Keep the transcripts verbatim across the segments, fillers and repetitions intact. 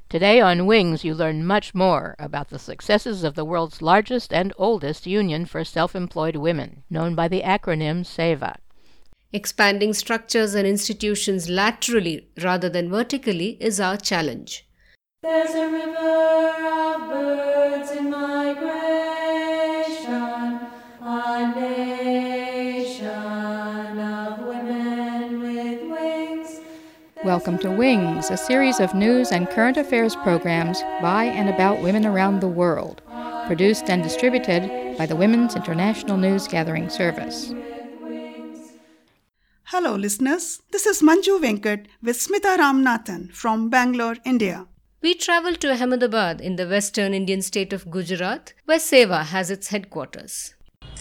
Today on Wings, you learn much more about the successes of the world's largest and oldest union for self-employed women, known by the acronym SEVA. Expanding structures and institutions laterally rather than vertically is our challenge. There's a river of birds in migration, a nation of women with wings. Welcome to Wings, a series of news and current affairs programs by and about women around the world, produced and distributed by the Women's International News Gathering Service. Hello listeners, this is Manju Venkat with Smita Ramanathan from Bangalore, India. We travel to Ahmedabad in the western Indian state of Gujarat, where SEVA has its headquarters.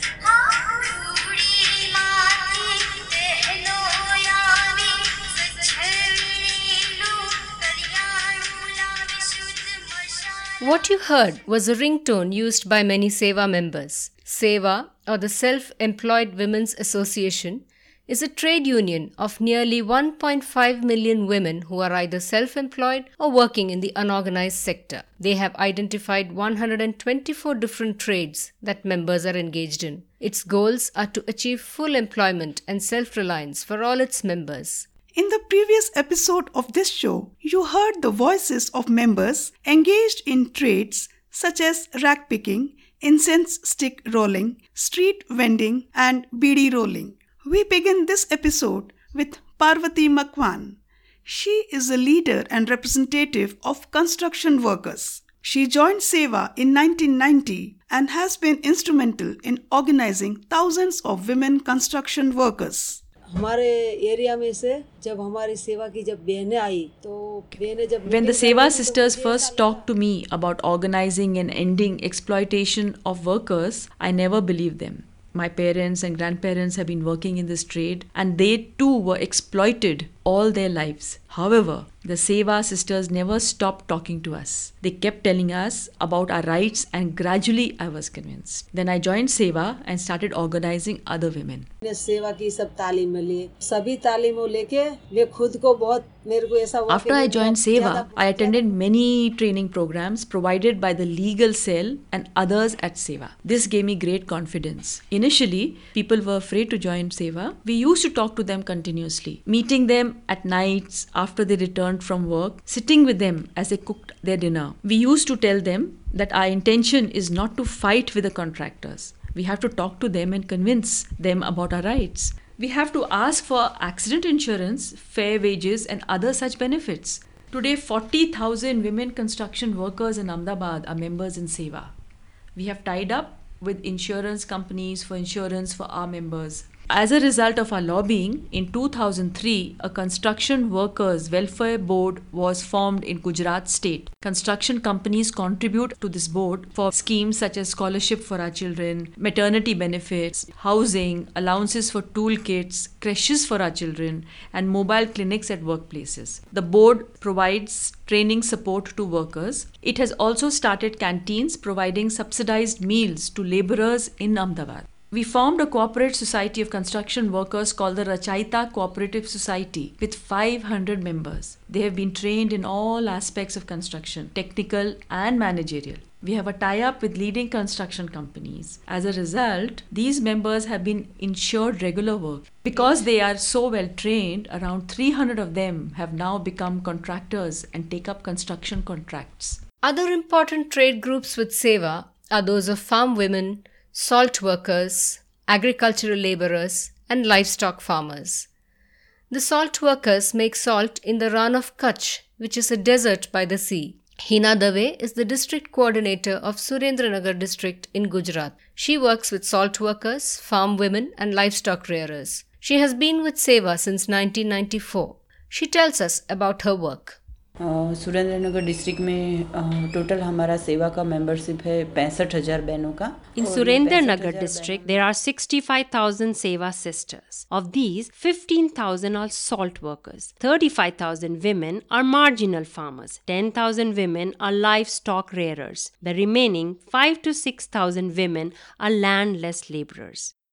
What you heard was a ringtone used by many SEVA members. SEVA, or the Self-Employed Women's Association, is a trade union of nearly one point five million women who are either self-employed or working in the unorganized sector. They have identified one hundred twenty-four different trades that members are engaged in. Its goals are to achieve full employment and self-reliance for all its members. In the previous episode of this show, you heard the voices of members engaged in trades such as rag picking, incense stick rolling, street vending, and beedi rolling. We begin this episode with Parvati Makwan. She is a leader and representative of construction workers. She joined SEVA in nineteen ninety and has been instrumental in organizing thousands of women construction workers. हमारे area में से जब हमारी सेवा की जब बहनें आई तो बहनें जब When the SEVA sisters first talked to me about organizing and ending exploitation of workers, I never believed them. My parents and grandparents have been working in this trade and they too were exploited all their lives. However, the SEVA sisters never stopped talking to us. They kept telling us about our rights and gradually I was convinced. Then I joined SEVA and started organizing other women. सेवा की सब तालीम ली सभी तालीमों लेके वे खुद को बहुत मेरे को ऐसा After I joined SEVA, I attended many training programs provided by the legal cell and others at SEVA. This gave me great confidence. Initially, people were afraid to join SEVA. We used to talk to them continuously, meeting them at nights after they returned from work, sitting with them as they cooked their dinner. We used to tell them that our intention is not to fight with the contractors. We have to talk to them and convince them about our rights. We have to ask for accident insurance, fair wages and other such benefits. Today, forty thousand women construction workers in Ahmedabad are members in SEVA. We have tied up with insurance companies for insurance for our members. As a result of our lobbying, in two thousand three, a construction workers' welfare board was formed in Gujarat state. Construction companies contribute to this board for schemes such as scholarship for our children, maternity benefits, housing, allowances for toolkits, creches for our children, and mobile clinics at workplaces. The board provides training support to workers. It has also started canteens providing subsidized meals to laborers in Ahmedabad. We formed a cooperative society of construction workers called the Rachaita Cooperative Society with five hundred members. They have been trained in all aspects of construction, technical and managerial. We have a tie-up with leading construction companies. As a result, these members have been insured regular work. Because they are so well trained, around three hundred of them have now become contractors and take up construction contracts. Other important trade groups with SEVA are those of farm women, salt workers, agricultural laborers, and livestock farmers. The salt workers make salt in the Rann of Kutch, which is a desert by the sea. Hina Dave is the district coordinator of Surendranagar district in Gujarat. She works with salt workers, farm women, and livestock rearers. She has been with SEVA since nineteen ninety-four. She tells us about her work. Surendranagar district में total हमारा सेवा का membership है पैंसठ हजार बहनों का. In Surendranagar district, there are sixty-five thousand SEVA sisters. Of these, fifteen thousand are salt workers, thirty-five thousand women are marginal farmers, ten thousand women are livestock rearers. The remaining five to six thousand women are landless laborers.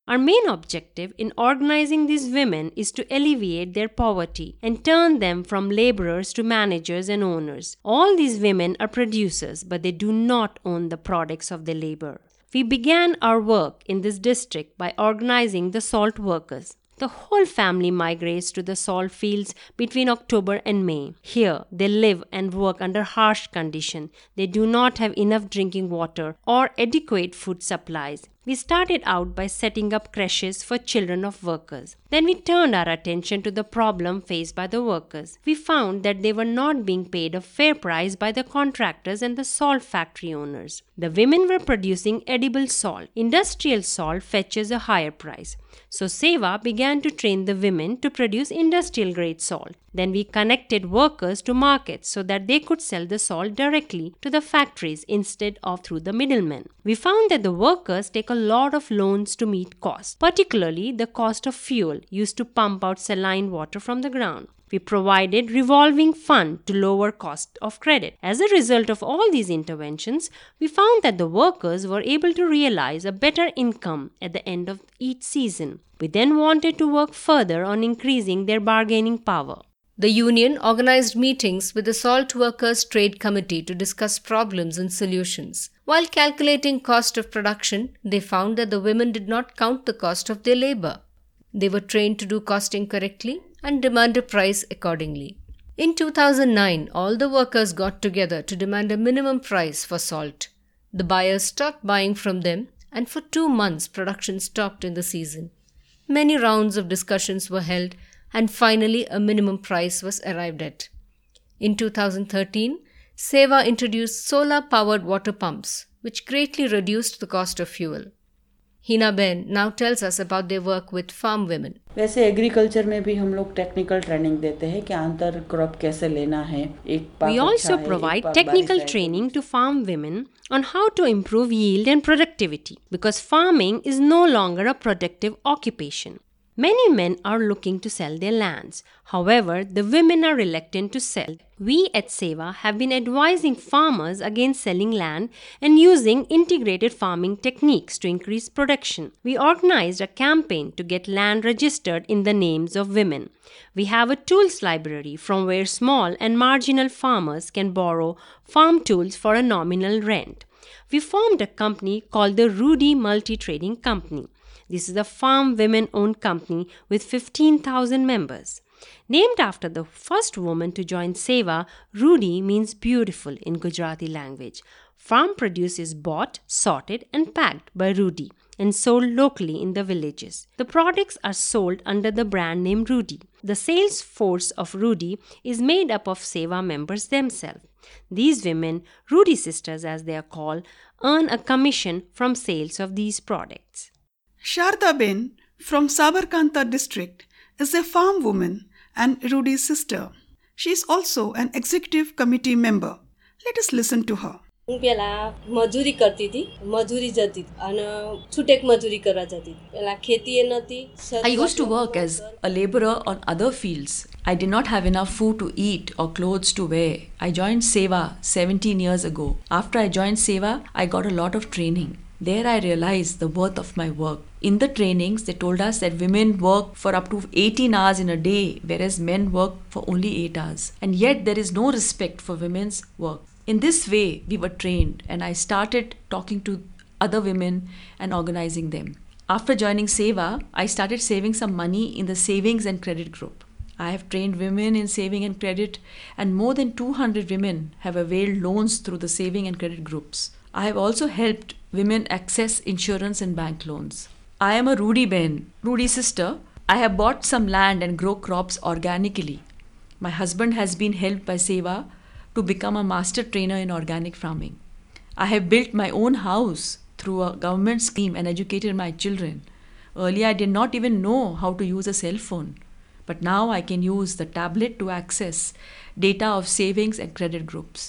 Our main objective in organizing these women is to alleviate their poverty and turn them from laborers to managers and owners. All these women are producers, but they do not own the products of their labor. We began our work in this district by organizing the salt workers. The whole family migrates to the salt fields between October and May. Here, they live and work under harsh conditions. They do not have enough drinking water or adequate food supplies. We started out by setting up creches for children of workers. Then we turned our attention to the problem faced by the workers. We found that they were not being paid a fair price by the contractors and the salt factory owners. The women were producing edible salt. Industrial salt fetches a higher price. So Seva began to train the women to produce industrial grade salt. Then we connected workers to markets so that they could sell the salt directly to the factories instead of through the middlemen. We found that the workers take a lot of loans to meet costs, particularly the cost of fuel used to pump out saline water from the ground. We provided revolving fund to lower cost of credit. As a result of all these interventions, we found that the workers were able to realize a better income at the end of each season. We then wanted to work further on increasing their bargaining power. The union organized meetings with the Salt Workers Trade Committee to discuss problems and solutions. While calculating cost of production, they found that the women did not count the cost of their labor. They were trained to do costing correctly and demand a price accordingly. In two thousand nine, all the workers got together to demand a minimum price for salt. The buyers stopped buying from them, and for two months production stopped in the season. Many rounds of discussions were held, and finally a minimum price was arrived at. In two thousand thirteen, Seva introduced solar-powered water pumps, which greatly reduced the cost of fuel. Hina Ben now tells us about their work with farm women. वैसे agriculture में भी हम लोग technical training देते हैं कि अंतर crop कैसे लेना है. एक पाक We also provide technical training to farm women on how to improve yield and productivity, because farming is no longer a productive occupation. Many men are looking to sell their lands. However, the women are reluctant to sell. We at Seva have been advising farmers against selling land and using integrated farming techniques to increase production. We organized a campaign to get land registered in the names of women. We have a tools library from where small and marginal farmers can borrow farm tools for a nominal rent. We formed a company called the Rudy Multi-Trading Company. This is a farm women-owned company with fifteen thousand members. Named after the first woman to join Seva, Rudy means beautiful in Gujarati language. Farm produce is bought, sorted and packed by Rudy and sold locally in the villages. The products are sold under the brand name Rudy. The sales force of Rudy is made up of Seva members themselves. These women, Rudy sisters as they are called, earn a commission from sales of these products. Sharda Ben from Sabarkantha district is a farm woman and Rudy's sister. She is also an executive committee member. Let us listen to her. હું પહેલા મજૂરી કરતી હતી, મજૂરી જતી અને છૂટેક મજૂરી કરવા જતી. પહેલા ખેતી એ નહોતી. I used to work as a laborer on other fields. I did not have enough food to eat or clothes to wear. I joined Seva seventeen years ago. After I joined Seva, I got a lot of training. There I realized the worth of my work. In the trainings, they told us that women work for up to eighteen hours in a day, whereas men work for only eight hours. And yet there is no respect for women's work. In this way, we were trained, and I started talking to other women and organizing them. After joining Seva, I started saving some money in the savings and credit group. I have trained women in saving and credit, and more than two hundred women have availed loans through the saving and credit groups. I have also helped women access insurance and bank loans. I am a Rudy Ben, Rudy's sister. I have bought some land and grow crops organically. My husband has been helped by Seva to become a master trainer in organic farming. I have built my own house through a government scheme and educated my children. Earlier, I did not even know how to use a cell phone, but now I can use the tablet to access data of savings and credit groups.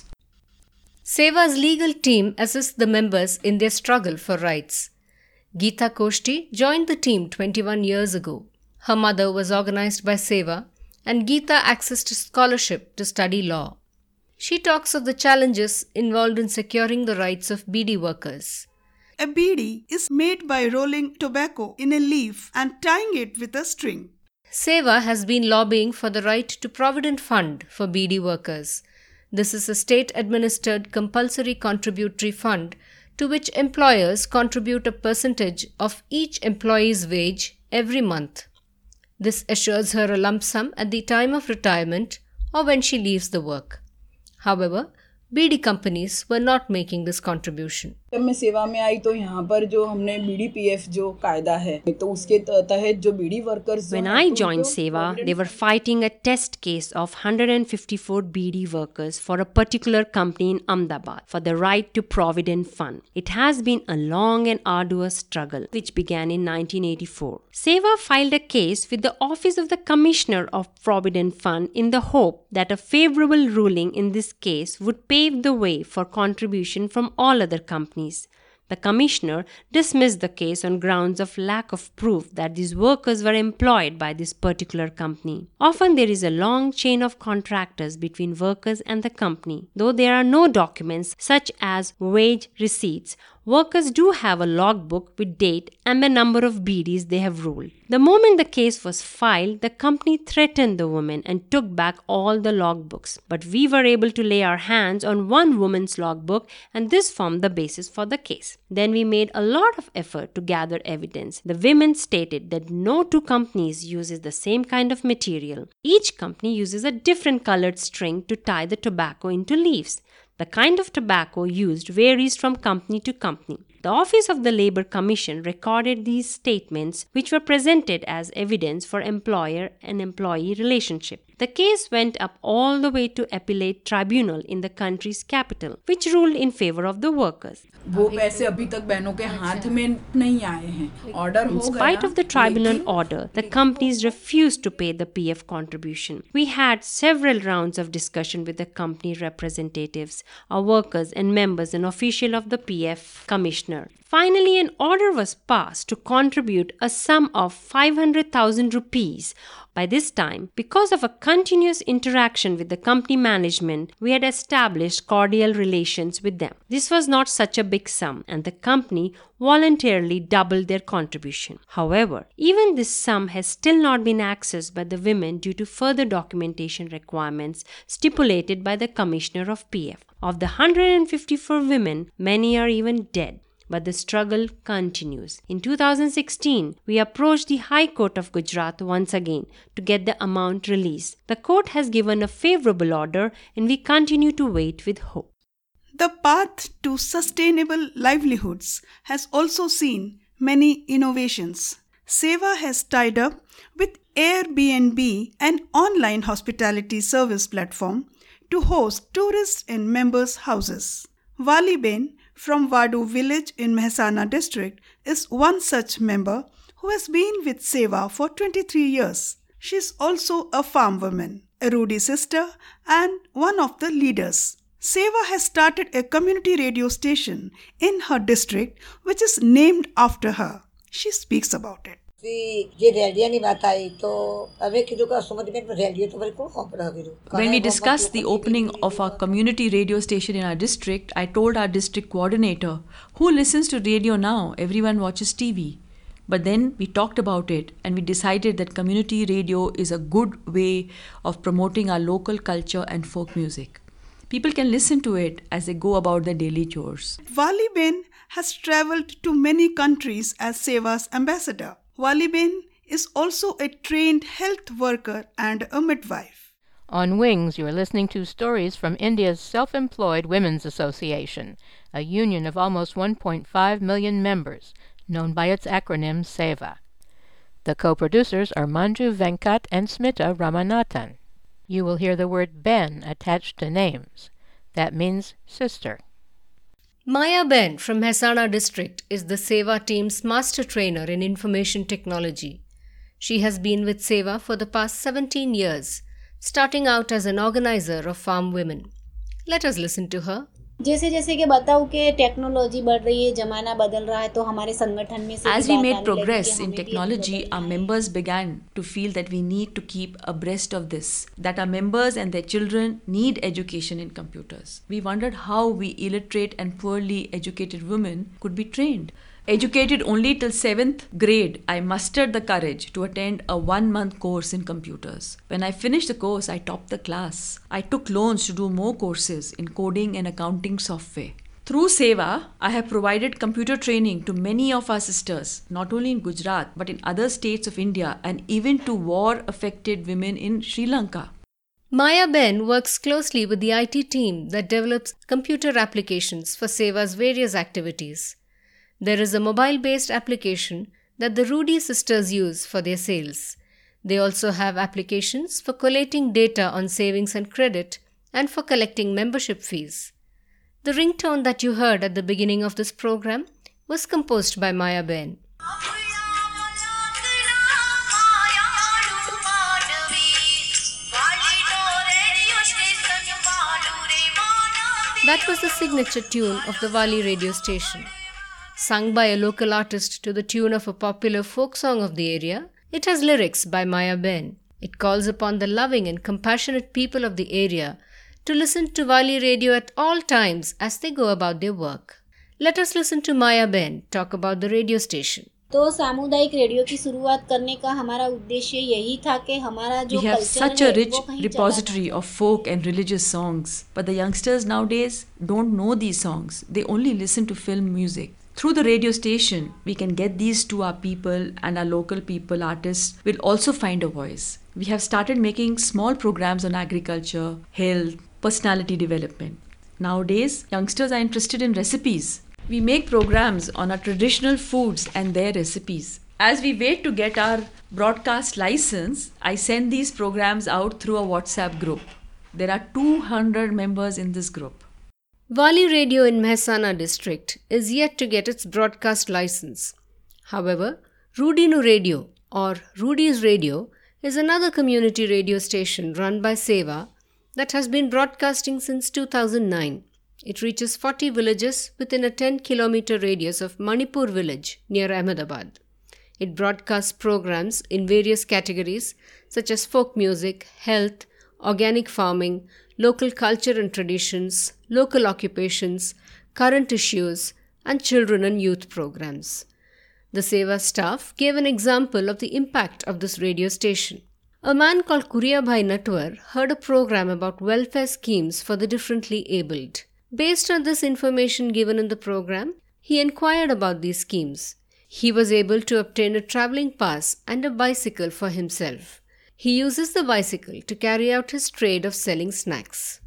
Seva's legal team assists the members in their struggle for rights. Geeta Koshti joined the team twenty-one years ago. Her mother was organized by Seva, and Geeta accessed a scholarship to study law. She talks of the challenges involved in securing the rights of B D workers. A bidi is made by rolling tobacco in a leaf and tying it with a string. Seva has been lobbying for the right to Provident Fund for bidi workers. This is a state-administered compulsory contributory fund to which employers contribute a percentage of each employee's wage every month. This assures her a lump sum at the time of retirement or when she leaves the work. However, beedi companies were not making this contribution. जब मैं सेवा में आई तो यहाँ पर जो हमने BD PF जो कायदा है तो उसके तहत जो beedi workers When I joined Seva, they were fighting a test case of one hundred fifty-four B D workers for a particular company in Ahmedabad for the right to Provident Fund. It has been a long and arduous struggle which began in nineteen eighty-four. Seva filed a case with the Office of the Commissioner of Provident Fund in the hope that a favorable ruling in this case would pave the way for contribution from all other companies. The commissioner dismissed the case on grounds of lack of proof that these workers were employed by this particular company. Often there is a long chain of contractors between workers and the company. Though there are no documents such as wage receipts, workers do have a logbook with date and the number of B Ds they have ruled. The moment the case was filed, the company threatened the woman and took back all the logbooks. But we were able to lay our hands on one woman's logbook and this formed the basis for the case. Then we made a lot of effort to gather evidence. The women stated that no two companies uses the same kind of material. Each company uses a different colored string to tie the tobacco into leaves. The kind of tobacco used varies from company to company. The Office of the Labour Commission recorded these statements, which were presented as evidence for employer and employee relationship. The case went up all the way to appellate tribunal in the country's capital, which ruled in favor of the workers. वो पैसे अभी तक बहनों के हाथ में नहीं आए हैं. Order In spite of the tribunal order, the companies refused to pay the P F contribution. We had several rounds of discussion with the company representatives, our workers and members and official of the P F commissioner. Finally, an order was passed to contribute a sum of five hundred thousand rupees. By this time, because of a continuous interaction with the company management, we had established cordial relations with them. This was not such a big sum, and the company voluntarily doubled their contribution. However, even this sum has still not been accessed by the women due to further documentation requirements stipulated by the Commissioner of P F. Of the one hundred fifty-four women, many are even dead. But the struggle continues. In two thousand sixteen, we approached the High Court of Gujarat once again to get the amount released. The court has given a favorable order and we continue to wait with hope. The path to sustainable livelihoods has also seen many innovations. Seva has tied up with Airbnb, an online hospitality service platform, to host tourists in members' houses. Waliben from Wadu village in Mehsana district is one such member who has been with Seva for twenty-three years. She is also a farm woman, a Rudi sister and one of the leaders. Seva has started a community radio station in her district which is named after her. She speaks about it. When we discussed the opening of our community radio station in our district, I told our district coordinator, who listens to radio now? Everyone watches T V. But then we talked about it and we decided that community radio is a good way of promoting our local culture and folk music. People can listen to it as they go about their daily chores. Waliben has travelled to many countries as Seva's ambassador. Waliben is also a trained health worker and a midwife. On Wings, you are listening to stories from India's Self-Employed Women's Association, a union of almost one point five million members, known by its acronym SEVA. The co-producers are Manju Venkat and Smita Ramanathan. You will hear the word Ben attached to names. That means sister. Maya Ben from Mehsana district is the Seva team's master trainer in information technology. She has been with Seva for the past seventeen years, starting out as an organizer of farm women. Let us listen to her. जैसे जैसे कि बताऊं कि technology बढ़ रही है, जमाना बदल रहा है, तो हमारे संगठन में से As we made progress in technology, our members began to feel that we need to keep abreast of this, that our members and their children need education in computers. We wondered how we illiterate and poorly educated women could be trained. Educated only till seventh grade, I mustered the courage to attend a one-month course in computers. When I finished the course, I topped the class. I took loans to do more courses in coding and accounting software. Through Seva, I have provided computer training to many of our sisters, not only in Gujarat, but in other states of India and even to war-affected women in Sri Lanka. Maya Ben works closely with the I T team that develops computer applications for Seva's various activities. There is a mobile-based application that the Rudy sisters use for their sales. They also have applications for collating data on savings and credit and for collecting membership fees. The ringtone that you heard at the beginning of this program was composed by Maya Ben. That was the signature tune of the Wali radio station. Sung by a local artist to the tune of a popular folk song of the area, it has lyrics by Maya Ben. It calls upon the loving and compassionate people of the area to listen to Wali radio at all times as they go about their work. Let us listen to Maya Ben talk about the radio station. तो सामुदायिक radio की शुरुआत करने का हमारा उद्देश्य यही था कि हमारा जो We have कल्चर such है a rich वो कहीं repository of folk and religious songs, but the youngsters nowadays don't know these songs. They only listen to film music. Through the radio station, we can get these to our people, and our local people, artists, will also find a voice. We have started making small programs on agriculture, health, personality development. Nowadays, youngsters are interested in recipes. We make programs on our traditional foods and their recipes. As we wait to get our broadcast license, I send these programs out through a WhatsApp group. There are two hundred members in this group. Wali Radio in Mehsana district is yet to get its broadcast license. However, Rudinu Radio or Rudy's Radio is another community radio station run by Seva that has been broadcasting since two thousand nine. It reaches forty villages within a ten kilometer radius of Manipur village near Ahmedabad. It broadcasts programs in various categories such as folk music, health, organic farming, local culture and traditions, local occupations, current issues, and children and youth programs. The Seva staff gave an example of the impact of this radio station. A man called Kuriyabhai Natwar heard a program about welfare schemes for the differently abled. Based on this information given in the program, he inquired about these schemes. He was able to obtain a travelling pass and a bicycle for himself. He uses the bicycle to carry out his trade of selling snacks.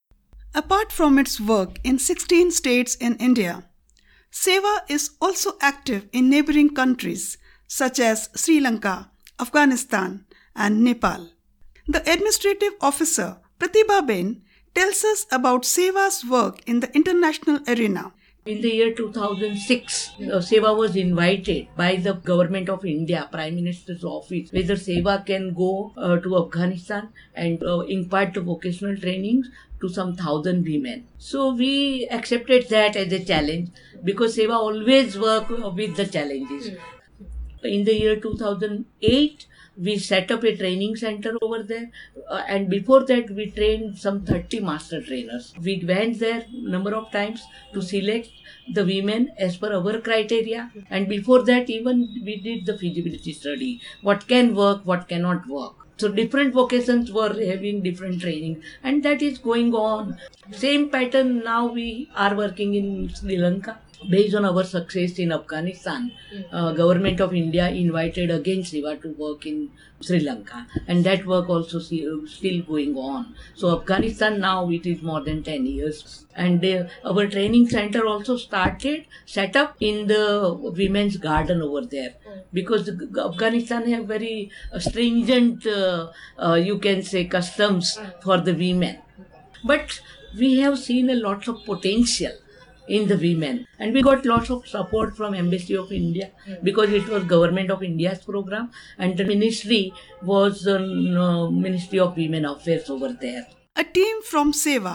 Apart from its work in sixteen states in India, Seva is also active in neighbouring countries such as Sri Lanka, Afghanistan, and Nepal. The administrative officer, Pratibha Ben, tells us about Seva's work in the international arena. In the year two thousand six, uh, Seva was invited by the Government of India, Prime Minister's office, whether Seva can go uh, to Afghanistan and uh, impart the vocational trainings to some thousand women. So we accepted that as a challenge because Seva always work with the challenges. Mm. In the year two thousand eight, we set up a training center over there, uh, and before that we trained some thirty master trainers. We went there number of times to select the women as per our criteria, and before that even we did the feasibility study, what can work, what cannot work. So different vocations were having different training, and that is going on. Same pattern now we are working in Sri Lanka. Based on our success in Afghanistan, uh, Government of India invited again Seva to work in Sri Lanka, and that work also see, uh, still going on. So Afghanistan now it is more than ten years, and uh, our training center also started set up in the women's garden over there, because the, Afghanistan have very uh, stringent uh, uh, you can say customs for the women, but we have seen a lot of potential in the women, and we got lots of support from Embassy of India because it was Government of India's program, and the ministry was the uh, Ministry of Women Affairs over there. A team from Seva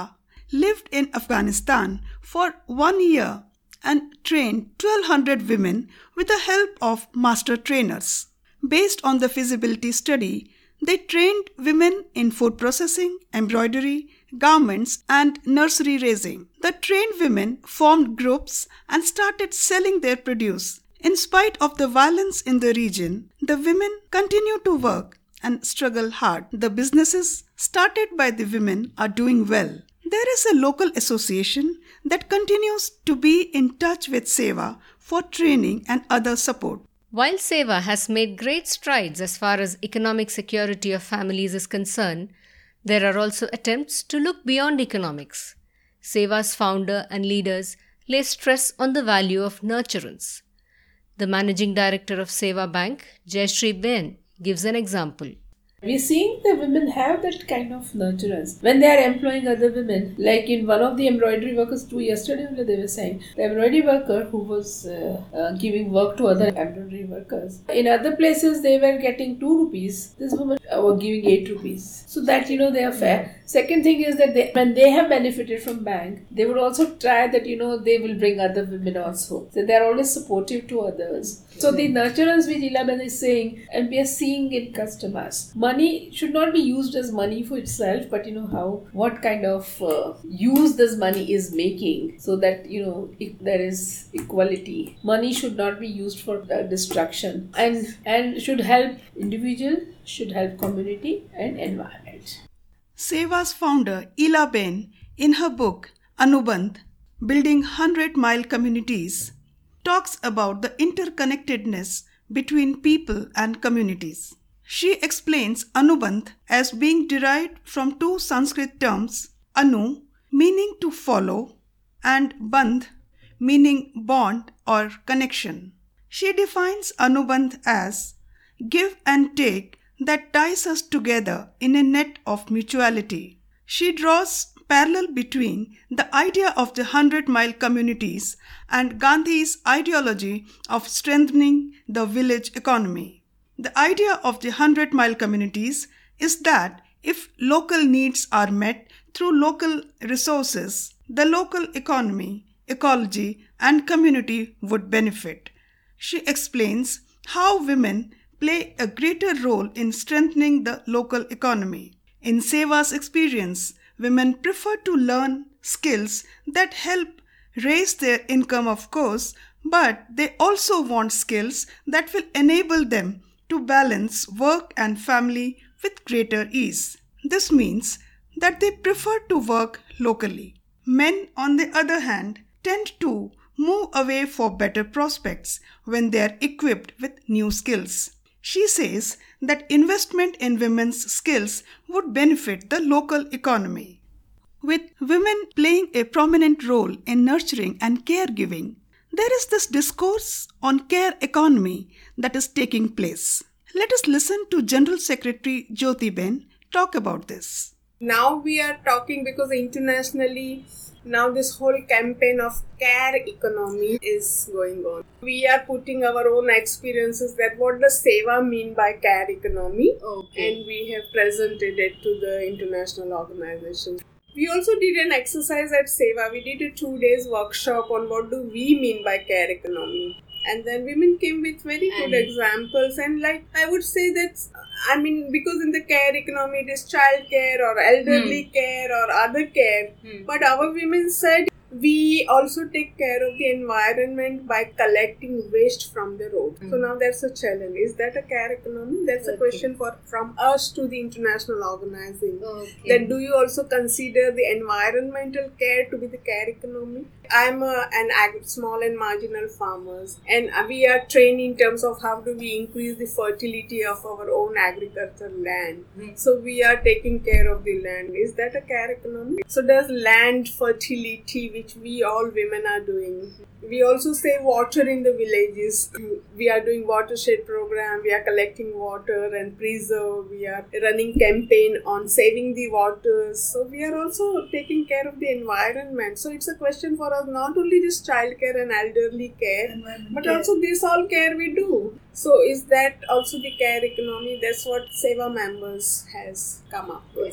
lived in Afghanistan for one year and trained twelve hundred women with the help of master trainers. Based on the feasibility study, they trained women in food processing, embroidery, garments, and nursery raising. The trained women formed groups and started selling their produce. In spite of the violence in the region, the women continued to work and struggle hard. The businesses started by the women are doing well. There is a local association that continues to be in touch with Seva for training and other support. While Seva has made great strides as far as economic security of families is concerned, there are also attempts to look beyond economics. Seva's founder and leaders lay stress on the value of nurturance. The managing director of Seva Bank, Jayashree Ben, gives an example. We're seeing the women have that kind of nurturance when they are employing other women. Like in one of the embroidery workers too, yesterday they were saying, the embroidery worker who was uh, uh, giving work to other embroidery workers. In other places they were getting two rupees. This woman uh, were giving eight rupees. So that, you know, they are fair. Second thing is that they, when they have benefited from bank, they would also try that, you know, they will bring other women also. So they are always supportive to others. So the nurturance which Elaben is saying, and we are seeing in customers. Money should not be used as money for itself, but you know how, what kind of uh, use this money is making, so that, you know, if there is equality. Money should not be used for uh, destruction, and and should help individual, should help community and environment. Seva's founder Elaben, in her book Anubandh, Building Hundred-Mile Communities, talks about the interconnectedness between people and communities. She explains Anubandh as being derived from two Sanskrit terms, anu, meaning to follow, and bandh, meaning bond or connection. She defines Anubandh as give and take that ties us together in a net of mutuality. She draws parallel between the idea of the hundred-mile communities and Gandhi's ideology of strengthening the village economy. The idea of the hundred-mile communities is that if local needs are met through local resources, the local economy, ecology, and community would benefit. She explains how women play a greater role in strengthening the local economy. In Seva's experience, women prefer to learn skills that help raise their income, of course, but they also want skills that will enable them to balance work and family with greater ease. This means that they prefer to work locally. Men, on the other hand, tend to move away for better prospects when they are equipped with new skills. She says that investment in women's skills would benefit the local economy. With women playing a prominent role in nurturing and caregiving, there is this discourse on care economy that is taking place. Let us listen to General Secretary Jyoti Ben talk about this. Now we are talking because internationally, now this whole campaign of care economy is going on. We are putting our own experiences that what does Seva mean by care economy, okay, and we have presented it to the international organizations. We also did an exercise at Seva. We did a two days workshop on what do we mean by care economy. And then women came with very good examples, and like I would say that, I mean, because in the care economy it is child care or elderly hmm. care or other care, hmm. but our women said we also take care of the environment by collecting waste from the road. Hmm. So now that's a challenge. Is that a care economy? That's okay. a question for from us to the international organizing. Okay. Then do you also consider the environmental care to be the care economy? I'm a, an ag- small and marginal farmers, and we are trained in terms of how do we increase the fertility of our own agricultural land. Mm. So we are taking care of the land. Is that a care economy? So does land fertility, which we all women are doing. We also save water in the villages. We are doing watershed program. We are collecting water and preserve. We are running campaign on saving the waters. So we are also taking care of the environment. So it's a question for us, not only just child care and elderly care, but care. Also this all care we do. So is that also the care economy? That's what Seva members has come up with.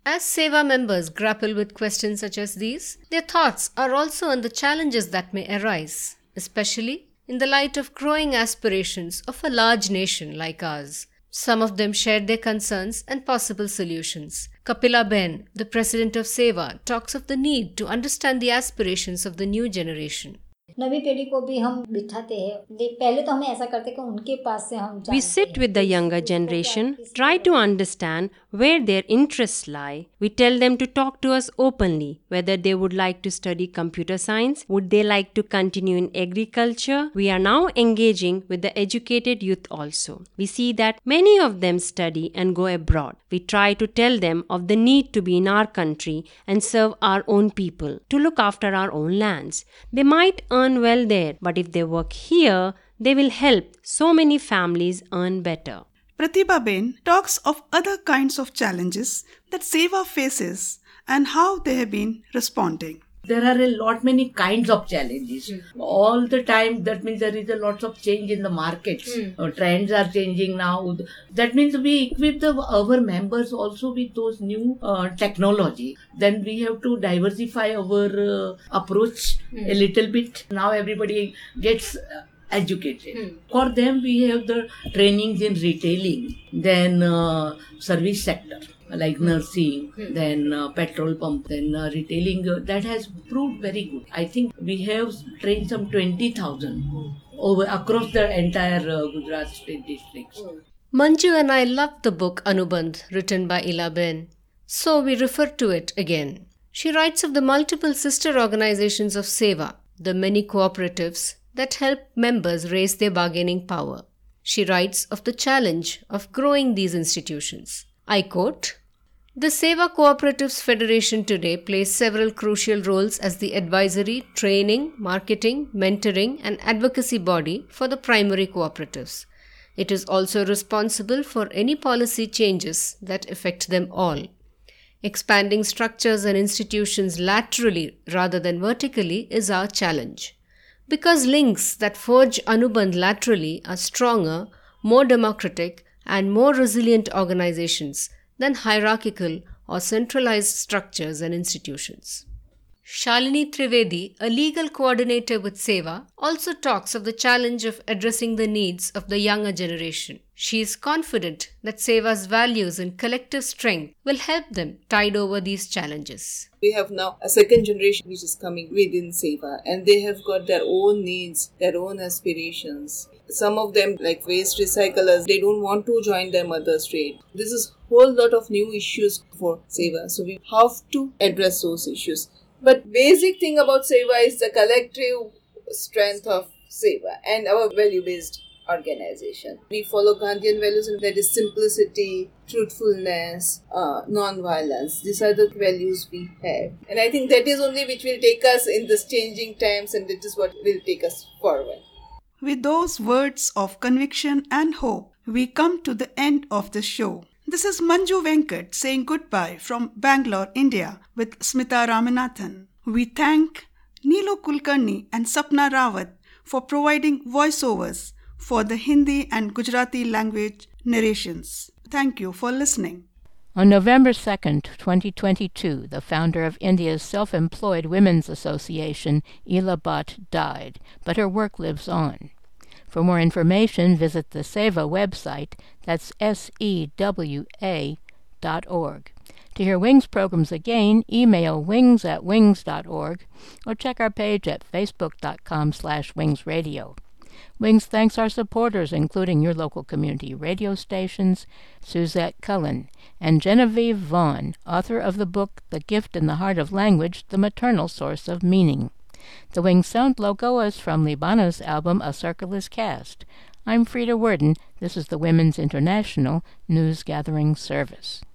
As Seva members grapple with questions such as these, their thoughts are also on the challenges that may arise, especially in the light of growing aspirations of a large nation like ours. Some of them shared their concerns and possible solutions. Kapila Ben, the president of Seva, talks of the need to understand the aspirations of the new generation. नवी पीढ़ी को भी हम बिठाते हैं. पहले तो हम ऐसा करते कि उनके पास से हम We sit with the younger generation, try to understand where their interests lie. We tell them to talk to us openly, whether they would like to study computer science, would they like to continue in agriculture. We are now engaging with the educated youth also. We see that many of them study and go abroad. We try to tell them of the need to be in our country and serve our own people, to look after our own lands. They might earn well there, but if they work here, they will help so many families earn better. Pratibha Ben talks of other kinds of challenges that Seva faces and how they have been responding. There are a lot many kinds of challenges. Mm. All the time, that means there is a lot of change in the markets. Mm. Uh, trends are changing now. That means we equip the, our members also with those new uh, technology. Then we have to diversify our uh, approach mm. a little bit. Now everybody gets uh, educated. Hmm. For them, we have the trainings in retailing, then uh, service sector like hmm. nursing, hmm. then uh, petrol pump, then uh, retailing. Uh, that has proved very good. I think we have trained some twenty thousand over across the entire uh, Gujarat state districts. Hmm. Manju and I loved the book Anubandh written by Ila Ben, so we refer to it again. She writes of the multiple sister organizations of Seva, the many cooperatives that help members raise their bargaining power. She writes of the challenge of growing these institutions. I quote, "The Seva Cooperatives Federation today plays several crucial roles as the advisory, training, marketing, mentoring and advocacy body for the primary cooperatives. It is also responsible for any policy changes that affect them all. Expanding structures and institutions laterally rather than vertically is our challenge. Because links that forge Anubandh laterally are stronger, more democratic, and more resilient organizations than hierarchical or centralized structures and institutions." Shalini Trivedi, a legal coordinator with Seva, also talks of the challenge of addressing the needs of the younger generation. She is confident that Seva's values and collective strength will help them tide over these challenges. We have now a second generation which is coming within Seva, and they have got their own needs, their own aspirations. Some of them, like waste recyclers, they don't want to join their mother's trade. This is a whole lot of new issues for Seva, so we have to address those issues. But basic thing about Seva is the collective strength of Seva and our value-based organization. We follow Gandhian values, and that is simplicity, truthfulness, uh, non-violence. These are the values we have. And I think that is only which will take us in this changing times, and that is what will take us forward. With those words of conviction and hope, we come to the end of the show. This is Manju Venkat saying goodbye from Bangalore, India with Smita Ramanathan. We thank Neelo Kulkarni and Sapna Rawat for providing voiceovers for the Hindi and Gujarati language narrations. Thank you for listening. On November second, twenty twenty-two, the founder of India's Self-Employed Women's Association, Ela Bhatt, died, but her work lives on. For more information, visit the Seva website, that's S E W A dot org. To hear Wings programs again, email wings at wings dot org or check our page at facebook.com slash wingsradio. Wings thanks our supporters, including your local community radio stations, Suzette Cullen, and Genevieve Vaughn, author of the book The Gift in the Heart of Language, The Maternal Source of Meaning. The Wings Sound logo is from Libana's album A Circle is Cast. I'm Frida Worden. This is the Women's International News Gathering Service.